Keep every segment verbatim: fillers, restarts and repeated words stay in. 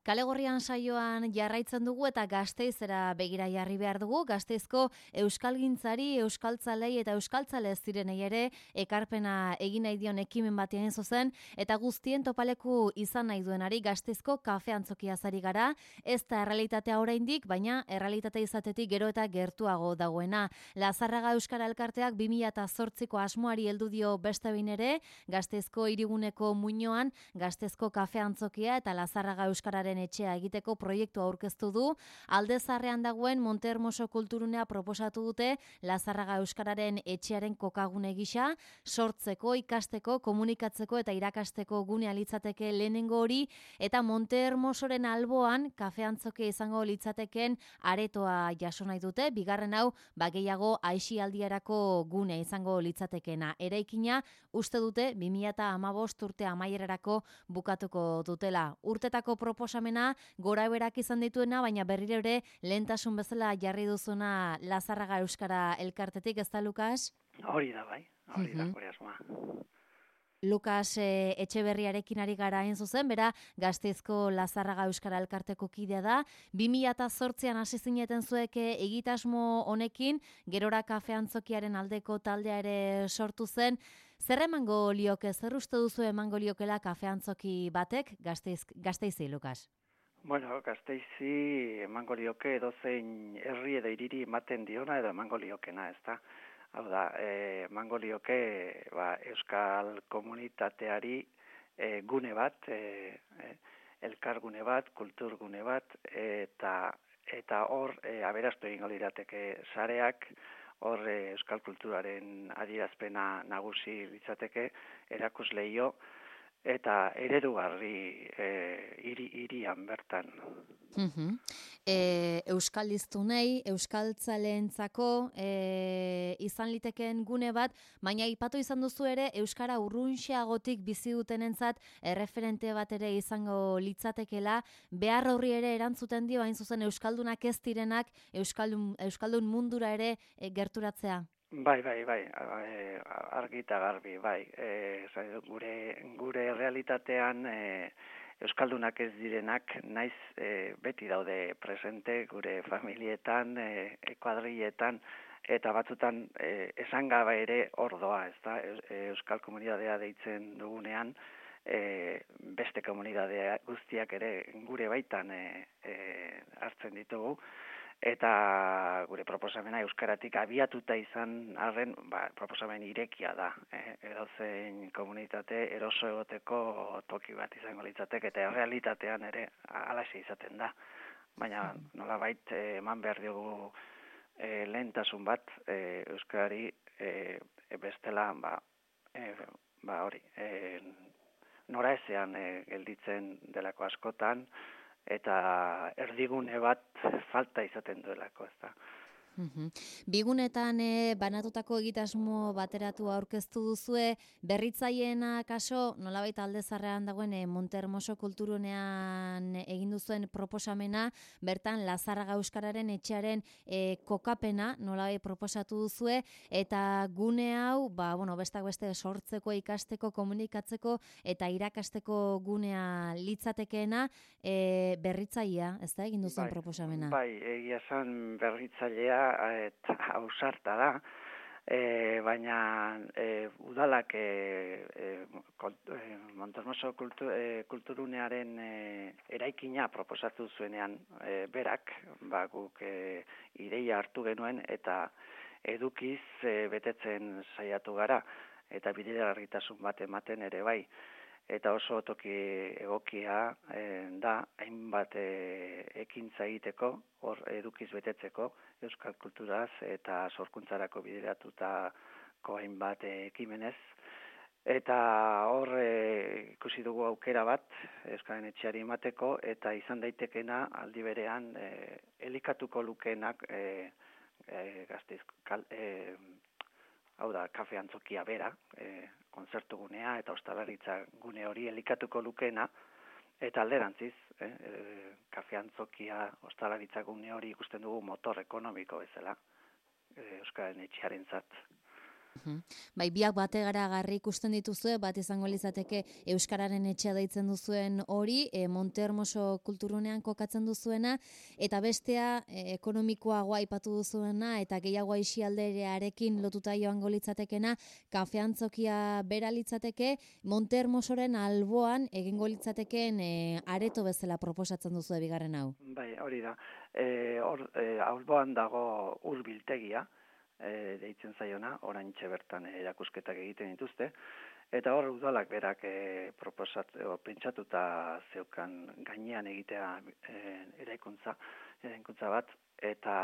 Kale Gorrian saioan jarraitzen dugu eta Gasteizera begira jarri behar dugu. Gasteizko euskalgintzari, euskaltzalei eta euskaltzale zirenei ere ekarpena egin nahi dion ekimen batean zuzen eta guztien topaleku izan nahi duenari Gasteizko kafe antzokia zari gara. Ez da errealitatea oraindik, baina errealitate izatetik gero eta gertuago dagoena. Lazarraga Euskara Elkarteak bi mila zortziko asmoari heldu dio beste behin ere, Gasteizko hiriguneko muinoan Gasteizko kafe antzokia eta Lazarraga Euskararen etxea egiteko proiektu aurkeztu du. Alde Zarrean dagoen Montehermoso kulturunea proposatu dute Lazarraga Euskararen etxearen kokagune gisa, sortzeko, ikasteko, komunikatzeko eta irakasteko gunea litzateke lehenengo hori, eta Montehermosoren alboan kafe antzokia izango litzateken aretoa jaso nahi dute, bigarren hau bageiago aisialdiarako gune izango litzatekena. Eraikina uste dute bi mila hamabost urte amaierarako bukatuko dutela. Urtetako proposamena gora berak izan dituena, baina berriro ere lehentasun bezala jarri duzuna Lazarraga Euskara Elkartetik, ez da, Lukas? Hori da, bai. Hori da, hori asmoa. Lukas e, Etxeberriarekin ari gara hain zuzen, bera Gasteizko Lazarraga Euskara Elkarteko kidea da. bi mila zortzian hasi zineten zuek egitasmo honekin, gerora kafe antzokiaren aldeko taldea ere sortu zen. Zer emango lioke, zer uste duzu emango liokela kafe antzoki batek Gasteiz, Gasteizi, Lukas? Bueno, Gasteizi emango lioke edozein herri edo hiriri ematen diona edo emango liokena, ez da? Hau da, e, emango lioke ba, euskal komunitateari e, gune bat, e, e, elkargune bat, kulturgune bat, eta eta hor e, aberastu egingo lirateke sareak, hor e, euskal kulturaren adierazpena nagusi litzateke, erakusleio, eta eredugarri e, hiri hirian bertan. Uh-huh. E, euskaldiztunei, euskaltzaleentzako e, izan liteken gune bat, baina aipatu izan duzu ere euskara urrunxeagotik bizi dutenentzat erreferente bat ere izango litzatekela, behar horri ere erantzuten dio hain zuzen euskaldunak ez direnak euskaldun, euskaldun mundura ere e, gerturatzea. Bai, bai, bai, argi eta garbi, bai. E, gure, gure realitatean e, euskaldunak ez direnak naiz e, beti daude presente gure familietan, e, kuadrilletan, eta batzutan e, esan gabe ere ordoa, ez da, euskal komunitatea deitzen dugunean, e, beste komunitatea guztiak ere gure baitan e, e, hartzen ditugu. Eta gure proposamena euskaratik abiatuta izan arren, ba, proposamen irekia da. Eh? Edozein komunitate eroso egoteko toki bat izango litzateke, eta realitatean ere halaxe izaten da. Baina nolabait eh, eman behar diogu eh, lehentasun bat eh, euskarari eh, bestela ba, eh, ba hori, eh, nora ezean eh, gelditzen delako askotan, eta erdigune bat falta izaten duelako, ez da. Uhum. Bigunetan e, banatutako egitasmo bateratu aurkeztu duzue, berritzaileena kaso, nolabait Alde Zarrean dagoen e, Montehermoso kulturunean egin duzuen proposamena, bertan Lazarraga Euskararen etxearen e, kokapena nolabait proposatu duzue, eta gune hau, ba, bueno, bestak beste sortzeko, ikasteko, komunikatzeko eta irakasteko gunea litzatekeena e, berritzailea, ez da, egin duzuen bai, proposamena? Bai, egia esan berritzailea eta ausarta da, e, baina e, udalak e, e, Montehermoso kultu, e, kulturunearen e, eraikina proposatu zuenean e, berak, ba, guk e, ideia hartu genuen eta edukiz e, betetzen saiatu gara, eta bideragarritasun bat ematen ere bai. Eta oso toki egokia e, da, hainbat e, ekintza egiteko, hor edukiz betetzeko, euskal kulturaz eta sorkuntzarako bideratutako hainbat e, ekimenez. Eta hor e, ikusi dugu aukera bat, euskaren etxeari emateko, eta izan daitekena aldi berean e, elikatuko lukenak e, e, Gasteiz, kal, e, hau da, kafe antzokia bera, e, kontzertu gunea eta ostalaritza gune hori elikatuko lukena, eta alderantziz, eh, e, kafe antzokia, ostalaritza gune hori ikusten dugu motor ekonomiko bezala, e, euskaren etxearentzat. Bai, biak bategaragarri ikusten dituzue, bat izango litzateke Euskararen etxea deitzen duzuen hori, e, Montehermoso kulturunean kokatzen duzuena, eta bestea e, ekonomikoagoa aipatu duzuena, eta gehiago aisialdearekin lotuta joango litzatekena, kafeantzokia bera litzateke, Montehermosoren alboan egingo litzateken e, areto bezala proposatzen duzue bigarren hau. Bai, hori da. E, hor, e, alboan dago urbiltegia, E, deitzen zaiona, oraintxe bertan erakusketak egiten dituzte, eta hor udalak berak e, proposat, o, pentsatuta zeukan gainean egitea e, eraikuntza, eraikuntza bat, eta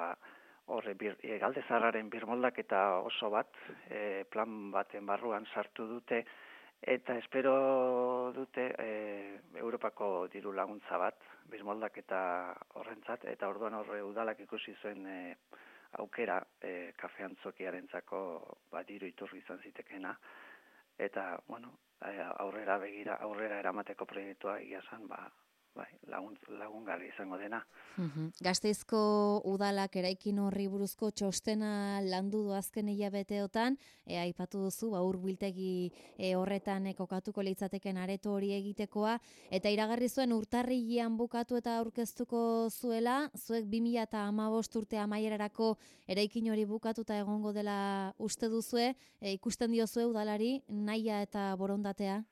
hor e, Galdezarraren birmoldak eta oso bat, e, plan baten barruan sartu dute, eta espero dute e, Europako diru laguntza bat, birmoldak eta horrentzat, eta orduan hor udalak ikusi zuen e, aukera e, kafeantzokiarentzako ba, diru iturri izan zitekena, eta bueno, aurrera begira, aurrera eramateko proiektua egia zen, ba, bai, lagun, lagungarri izango dena. Uhum. Gasteizko udalak eraikin horri buruzko txostena landu du azken hilabeteotan, e, aipatu duzu, ba, hurbiltegi e, horretan e, kokatuko litzateken areto hori egitekoa, eta iragarri zuen urtarrilean bukatu eta aurkeztuko zuela, zuek bi mila hamabost urte amaierarako eraikin hori bukatuta egongo dela uste duzue, e, ikusten diozue udalari nahia eta borondatea?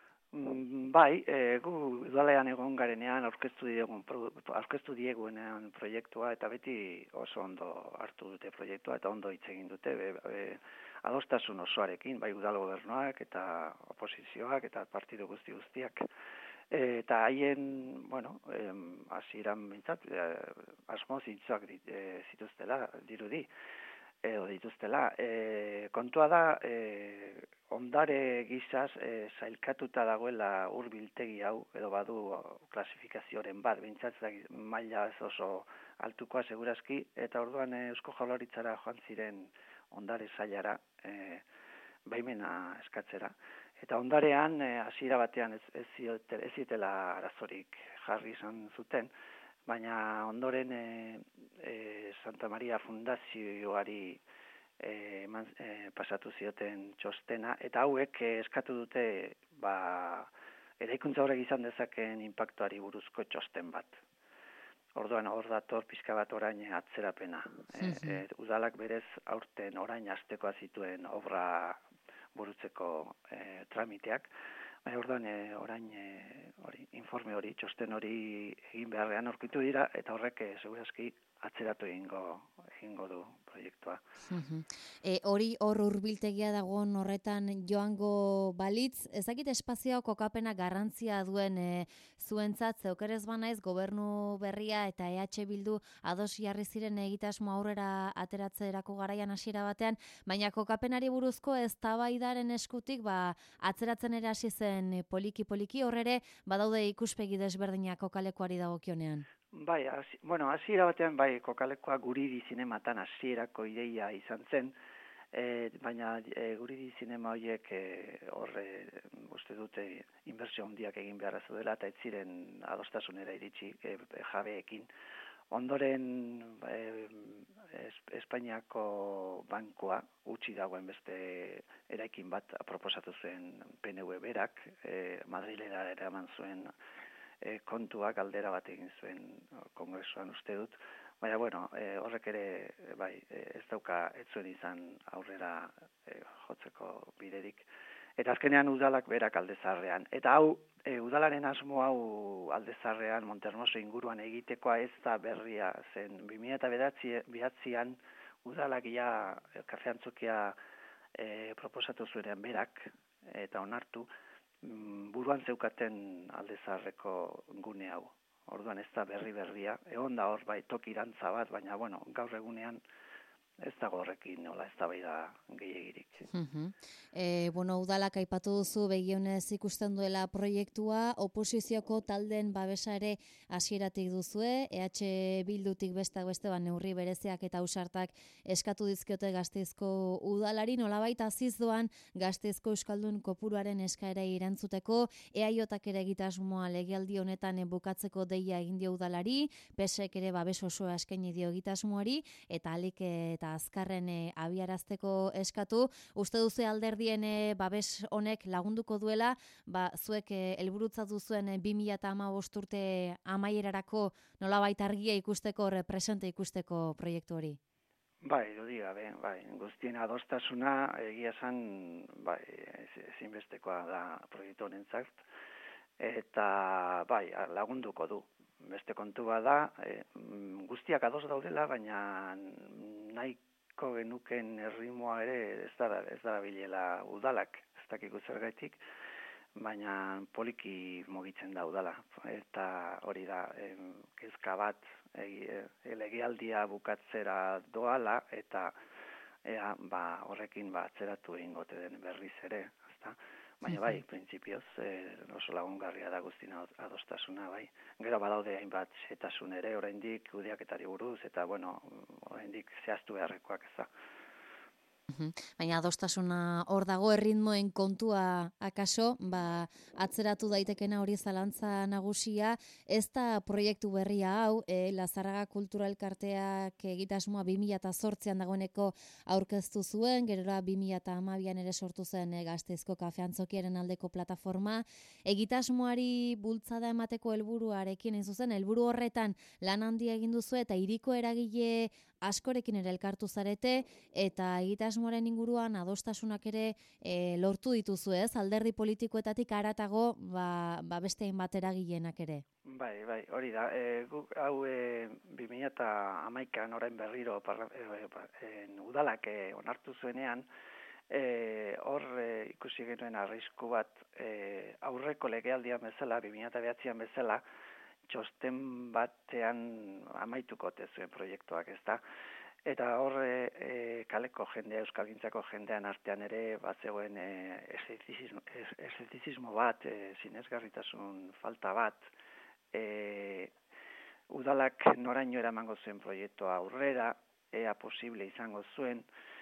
Bai, e, gu udalean egon garenean aurkeztu diegun aurkeztu dieguenean proiektua, eta beti oso ondo hartu dute proiektua eta ondo hitz egin dute, be, be, adostasun osoarekin, bai udal gobernuak eta oposizioak eta partidu guzti guztiak. E, eta haien, bueno, hasieran behintzat, e, asmo zintzoak e, zituztela, dirudi, edo dituztela. E, kontua da, e, ondare gizaz e, zailkatuta dagoela hurbiltegi hau, edo badu klasifikazioaren bat, bintzatzak maila ez oso altukoa segurazki, eta orduan e, Eusko Jaurlaritzara joan ziren ondare zailara e, baimena eskatzera. Eta ondarean, hasiera batean ez, ez, ez zitela arazorik jarri izan zuten, baina ondoren e, e, Santa Maria Fundazioari e, eman, e, pasatu zioten txostena, eta hauek e, eskatu dute ba, eraikuntza horrek izan dezaken inpaktuari buruzko txosten bat. Orduan hor dator pixka bat orain atzerapena. E, e, udalak berez aurten orain hastekoa zituen obra burutzeko e, tramiteak, baina orduan e, orain e, hori, informe hori, txosten hori egin beharrean aurkitu dira, eta horrek e, segurazki atzeratu egingo, egingo du proiektua. E, hori hor hurbiltegia dagoen horretan joango balitz, ezakit espazioa kokapena garrantzia duen e, zuentzat, zeukerez banaiz gobernu berria eta E H Bildu ados jarri ziren egitasmo aurrera ateratzerako garaian hasiera batean, baina kokapenari buruzko eztabaidaren eskutik ba, atzeratzen ere hasi zen poliki-poliki, horrere badaude ikuspegi desberdinak kokalekuari dagokionean. Bai, hasi, bueno, hasiera batean bai kokalekoa Guridi zinematan hasierako ideia izan zen, e, baina e, Guridi zinema horiek e, horre uste dute inbertsio handiak egin beharra zudela eta ez ziren adostasunera iritsi e, jabeekin. Ondoren e, Espainiako bankoa utzi dagoen beste eraikin bat proposatu zuen P N V berak, e, Madrilera eraman zuen E, kontuak aldera bat egin zuen kongresuan uste dut, baina bueno, e, horrek ere e, bai, e, ez dauka ez zuen izan aurrera e, jotzeko biderik. Eta azkenean udalak berak Aldezarrean. Eta hau, e, udalaren asmo hau Aldezarrean, Montehermoso inguruan egitekoa ez da berria zen. bi mila bederatzian udalak ia kafeantzokia e, proposatu zuenean berak eta onartu, buruan zeukaten Aldezarreko gune hau. Orduan ez da berri berria, egon da hor bai toki irantza bat, baina bueno, gaur egunean ez dago horrekin nola ez da bai da gehiagirik. Uh-huh. E, bueno, udalak aipatu duzu begionez ikusten duela proiektua, oposizioko taldeen babesa ere hasieratik duzue, E H Bildutik bestak beste ba, neurri bereziak eta ausartak eskatu dizkiote Gasteizko udalari, nolabait aziz doan Gasteizko euskaldun kopuruaren eskaera irantzuteko, eaiotak ere egitasmoa legealdi honetan bukatzeko deia egin dio udalari, P S ek ere babes osoa eskaini dio egitasmoari, eta alik eta eta azkarren e, abiarazteko eskatu. Uste duzu alderdien e, babes honek lagunduko duela, ba, zuek e, helburutzat duzuen e, bi mila hamabost urte amaierarako nolabait argia ikusteko, represente ikusteko proiektu hori? Bai, dudi gabe, bai, guztien adostasuna egia esan, bai, ezinbestekoa da proiektu honentzat, eta bai, lagunduko du. Beste kontu bada, e, guztiak ados daudela, baina nahiko genuken erritmoa ere ez da ez da bilela udalak, ez dakiko zergaitik, baina poliki mugitzen da udala, eta hori da, em, kezka bat, legealdia bukatzera doala, eta ea, ba, horrekin ba, atzeratu egingote den berriz ere, ezta? Baina bai, printzipioz, e, oso lagungarria da guztina adostasuna, bai. Gero badaude hainbat xehetasun ere, oraindik kudeaketari buruz, eta bueno, oraindik zehaztu beharrekoak ez da. Baina adostasuna hor dago, erritmoen kontua akaso, ba, atzeratu daitekena hori zalantza nagusia, ez da proiektu berria hau, e, Lazarraga Kultura Elkarteak egitasmoa bi mila zortzian dagoeneko aurkeztu zuen, gerora bi mila hamabian ere sortu zen e, Gasteizko kafeantzokiaren aldeko plataforma, egitasmoari bultzada emateko helburuarekin, hain zuzen, helburu horretan lan handia egin duzu eta hiriko eragile askorekin ere elkartu zarete, eta egitasmoaren inguruan adostasunak ere e, lortu dituzu, ez? Alderdi politikoetatik haratago, ba, ba beste hainbat eragilenak ere. Bai, bai, hori da. E, guk hau e, bi mila hamaikan orain berriro parla, e, e, udalak e, onartu zuenean, e, hor e, ikusi genuen arrisku bat e, aurreko legealdian bezala, bi mila bederatzian bezala, txosten batean amaituko zuen proiektuak, ez da? Eta hor e, kaleko jendea, euskalgintzako jendean artean ere, bat zegoen e, eszeptizismo bat, e, sinesgarritasun falta bat, e, udalak noraino eramango zuen proiektua aurrera, ea posible izango zuen,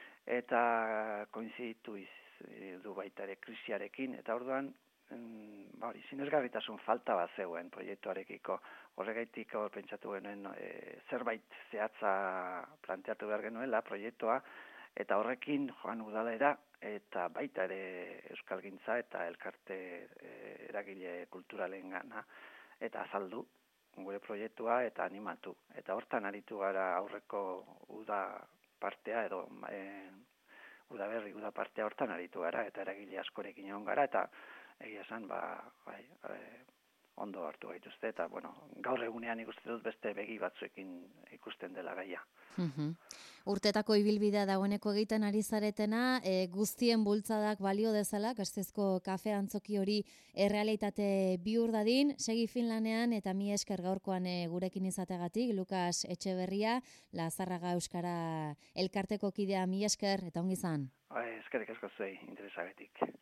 eta koinziditu du baita ere krisiarekin, eta orduan, ba, sinesgarritasun falta bat zegoen proiektuarekiko. Horregaitik hor pentsatu genuen e, zerbait zehatza planteatu behar genuela proiektua, eta horrekin joan udalera, eta baita ere euskalgintza eta elkarte e, eragile kulturalen gana, eta azaldu gure proiektua eta animatu. Eta hortan aritu gara aurreko uda partea edo e, uda berri, uda partea hortan aritu gara, eta eragile askorekin egon gara, eta egia esan, ba, bai, e, ondo hartu gaituzte, eta, bueno, gaur egunean ikusten dut beste begi batzuekin ikusten dela gaia. Uhum. Urtetako ibilbidea dagoeneko egiten ari zaretena, e, guztien bultzadak balio dezala, Gasteizko kafe antzoki hori errealitate bihur dadin, segi Finlanean eta mi esker gaurkoan e, gurekin izategatik, Lukas Etxeberria, Lazarraga Euskara elkarteko kidea, mi esker, eta ongi izan. Eskerrik asko zuei interesagatik.